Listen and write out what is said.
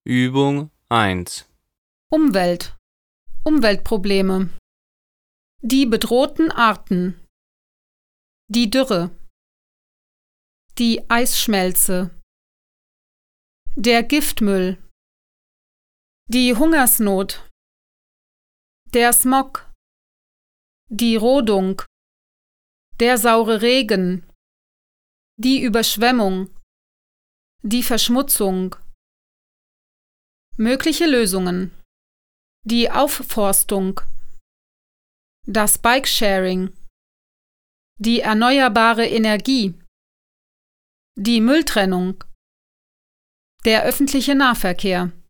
Übung 1. Umwelt. Umweltprobleme. Die bedrohten Arten. Die Dürre. Die Eisschmelze. Der Giftmüll. Die Hungersnot. Der Smog. Die Rodung. Der saure Regen. Die Überschwemmung. Die Verschmutzung. Mögliche Lösungen: die Aufforstung, das Bikesharing, die erneuerbare Energie, die Mülltrennung, der öffentliche Nahverkehr.